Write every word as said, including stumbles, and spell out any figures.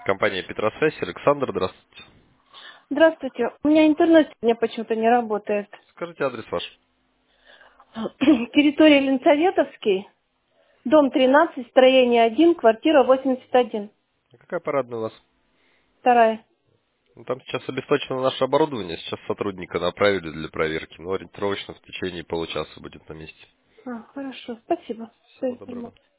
компания Петросвязь. Александр, здравствуйте. Здравствуйте. У меня интернет сегодня почему-то не работает. Скажите адрес ваш. Территория Ленсоветовский, дом тринадцать, строение один, квартира восемьдесят один. А какая парадная у вас? Вторая. Ну, там сейчас обесточено наше оборудование. Сейчас сотрудника направили для проверки. Ну, ориентировочно в течение получаса будет на месте. А, хорошо, спасибо. Всего за доброго. информацию.